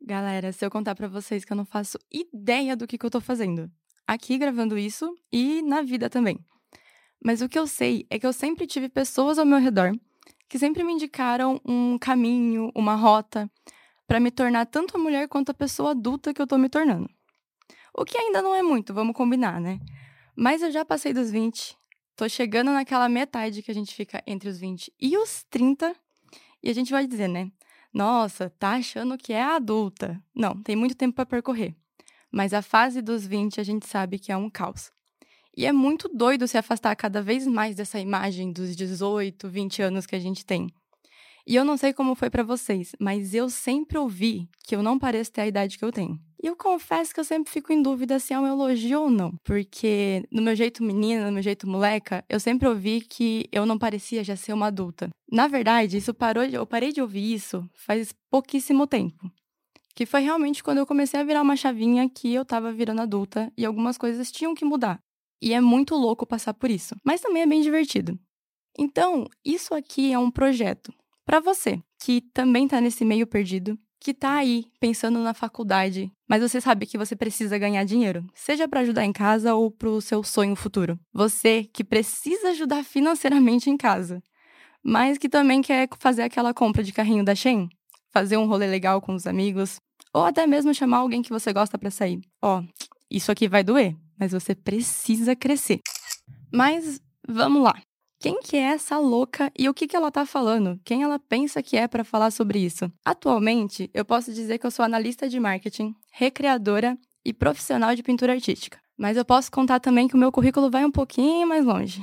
Galera, se eu contar pra vocês que eu não faço ideia do que eu tô fazendo. Aqui gravando isso e na vida também. Mas o que eu sei é que eu sempre tive pessoas ao meu redor que sempre me indicaram um caminho, uma rota, pra me tornar tanto a mulher quanto a pessoa adulta que eu tô me tornando. O que ainda não é muito, vamos combinar, né? Mas eu já passei dos 20, tô chegando naquela metade que a gente fica entre os 20 e os 30, e a gente vai dizer, né? Nossa, tá achando que é adulta. Não, tem muito tempo pra percorrer. Mas a fase dos 20 a gente sabe que é um caos. E é muito doido se afastar cada vez mais dessa imagem dos 18, 20 anos que a gente tem. E eu não sei como foi pra vocês, mas eu sempre ouvi que eu não pareço ter a idade que eu tenho. E eu confesso que eu sempre fico em dúvida se é um elogio ou não, porque no meu jeito menina, no meu jeito moleca, eu sempre ouvi que eu não parecia já ser uma adulta. Na verdade, eu parei de ouvir isso faz pouquíssimo tempo. Que foi realmente quando eu comecei a virar uma chavinha que eu tava virando adulta e algumas coisas tinham que mudar. E é muito louco passar por isso, mas também é bem divertido. Então, isso aqui é um projeto para você que também tá nesse meio perdido, que tá aí pensando na faculdade, mas você sabe que você precisa ganhar dinheiro, seja para ajudar em casa ou pro seu sonho futuro. Você que precisa ajudar financeiramente em casa, mas que também quer fazer aquela compra de carrinho da Shein, fazer um rolê legal com os amigos, ou até mesmo chamar alguém que você gosta para sair. Ó, isso aqui vai doer, mas você precisa crescer. Mas vamos lá. Quem que é essa louca e o que ela tá falando? Quem ela pensa que é para falar sobre isso? Atualmente, eu posso dizer que eu sou analista de marketing, recreadora e profissional de pintura artística. Mas eu posso contar também que o meu currículo vai um pouquinho mais longe.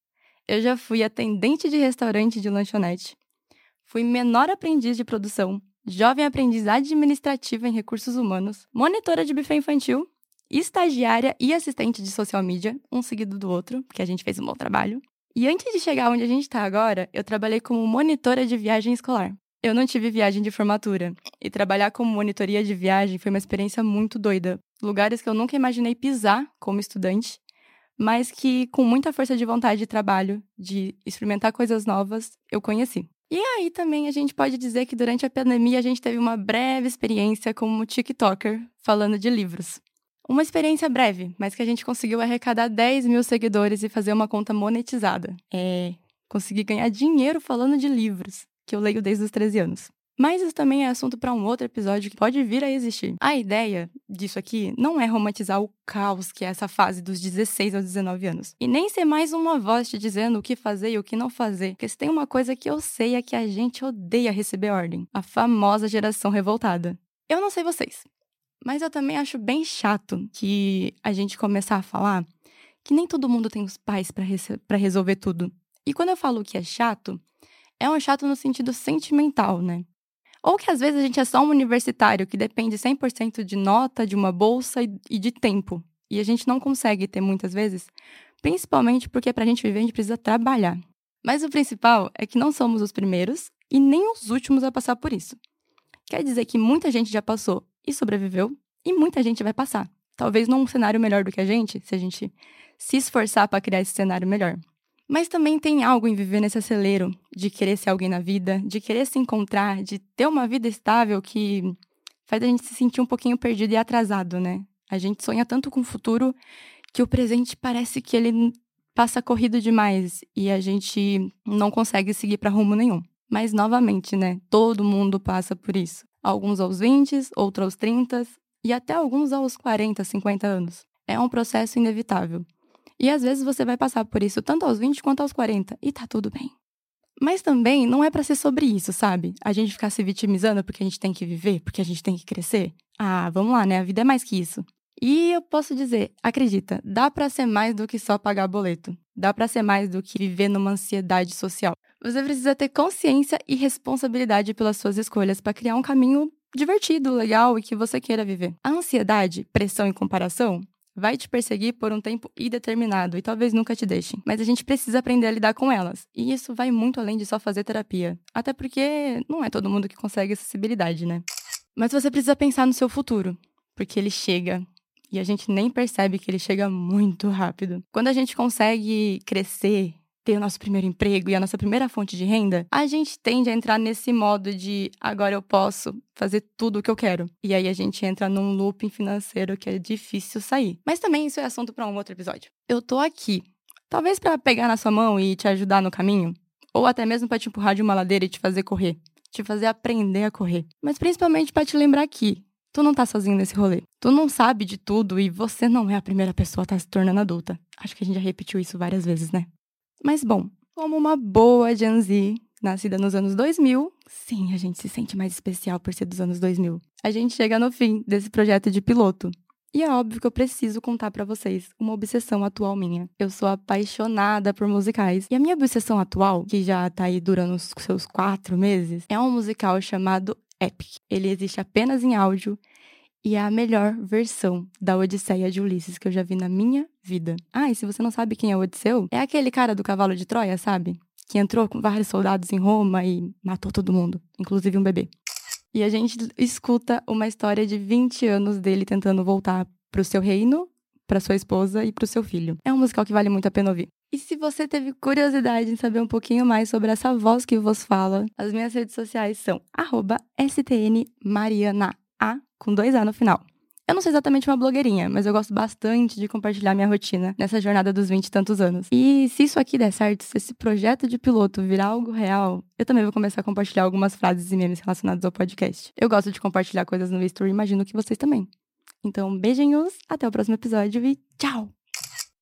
Eu já fui atendente de restaurante de lanchonete, fui menor aprendiz de produção, jovem aprendiz administrativa em recursos humanos, monitora de buffet infantil, estagiária e assistente de social media, um seguido do outro, porque a gente fez um bom trabalho. E antes de chegar onde a gente está agora, eu trabalhei como monitora de viagem escolar. Eu não tive viagem de formatura, e trabalhar como monitoria de viagem foi uma experiência muito doida. Lugares que eu nunca imaginei pisar como estudante, mas que, com muita força de vontade de trabalho, de experimentar coisas novas, eu conheci. E aí também a gente pode dizer que durante a pandemia a gente teve uma breve experiência como TikToker falando de livros. Uma experiência breve, mas que a gente conseguiu arrecadar 10 mil seguidores e fazer uma conta monetizada. Consegui ganhar dinheiro falando de livros, que eu leio desde os 13 anos. Mas isso também é assunto para um outro episódio que pode vir a existir. A ideia disso aqui não é romantizar o caos que é essa fase dos 16 aos 19 anos. E nem ser mais uma voz te dizendo o que fazer e o que não fazer. Porque se tem uma coisa que eu sei é que a gente odeia receber ordem. A famosa geração revoltada. Eu não sei vocês, mas eu também acho bem chato que a gente começar a falar que nem todo mundo tem os pais para resolver tudo. E quando eu falo que é um chato no sentido sentimental, né? Ou que às vezes a gente é só um universitário que depende 100% de nota, de uma bolsa e de tempo. E a gente não consegue ter muitas vezes, principalmente porque pra gente viver a gente precisa trabalhar. Mas o principal é que não somos os primeiros e nem os últimos a passar por isso. Quer dizer que muita gente já passou e sobreviveu, e muita gente vai passar. Talvez num cenário melhor do que a gente, se a gente se esforçar para criar esse cenário melhor. Mas também tem algo em viver nesse acelero de querer ser alguém na vida, de querer se encontrar, de ter uma vida estável que faz a gente se sentir um pouquinho perdido e atrasado, né? A gente sonha tanto com o futuro que o presente parece que ele passa corrido demais e a gente não consegue seguir para rumo nenhum. Mas, novamente, né? Todo mundo passa por isso. Alguns aos 20, outros aos 30 e até alguns aos 40, 50 anos. É um processo inevitável. E às vezes você vai passar por isso tanto aos 20 quanto aos 40, e tá tudo bem. Mas também não é pra ser sobre isso, sabe? A gente ficar se vitimizando porque a gente tem que viver, porque a gente tem que crescer. Ah, vamos lá, né? A vida é mais que isso. E eu posso dizer, acredita, dá pra ser mais do que só pagar boleto. Dá pra ser mais do que viver numa ansiedade social. Você precisa ter consciência e responsabilidade pelas suas escolhas pra criar um caminho divertido, legal e que você queira viver. A ansiedade, pressão e comparação vai te perseguir por um tempo indeterminado e talvez nunca te deixem. Mas a gente precisa aprender a lidar com elas. E isso vai muito além de só fazer terapia. Até porque não é todo mundo que consegue essa acessibilidade, né? Mas você precisa pensar no seu futuro. Porque ele chega. E a gente nem percebe que ele chega muito rápido. Quando a gente consegue crescer, ter o nosso primeiro emprego e a nossa primeira fonte de renda, a gente tende a entrar nesse modo de agora eu posso fazer tudo o que eu quero. E aí a gente entra num looping financeiro que é difícil sair. Mas também isso é assunto para um outro episódio. Eu tô aqui, talvez para pegar na sua mão e te ajudar no caminho, ou até mesmo para te empurrar de uma ladeira e te fazer correr, te fazer aprender a correr. Mas principalmente para te lembrar que tu não tá sozinho nesse rolê. Tu não sabe de tudo e você não é a primeira pessoa a tá se tornando adulta. Acho que a gente já repetiu isso várias vezes, né? Mas bom, como uma boa Gen Z, nascida nos anos 2000, sim, a gente se sente mais especial por ser dos anos 2000. A gente chega no fim desse projeto de piloto. E é óbvio que eu preciso contar pra vocês uma obsessão atual minha. Eu sou apaixonada por musicais. E a minha obsessão atual, que já tá aí durando os seus 4 meses, é um musical chamado Epic. Ele existe apenas em áudio e é a melhor versão da Odisseia de Ulisses que eu já vi na minha vida. Ah, e se você não sabe quem é o Odisseu, é aquele cara do cavalo de Troia, sabe? Que entrou com vários soldados em Roma e matou todo mundo, inclusive um bebê. E a gente escuta uma história de 20 anos dele tentando voltar pro seu reino, pra sua esposa e pro seu filho. É um musical que vale muito a pena ouvir. E se você teve curiosidade em saber um pouquinho mais sobre essa voz que vos fala, as minhas redes sociais são @stnmariana, com 2A no final. Eu não sou exatamente uma blogueirinha, mas eu gosto bastante de compartilhar minha rotina nessa jornada dos 20 e tantos anos. E se isso aqui der certo, se esse projeto de piloto virar algo real, eu também vou começar a compartilhar algumas frases e memes relacionados ao podcast. Eu gosto de compartilhar coisas no History, imagino que vocês também. Então, beijinhos, até o próximo episódio e tchau!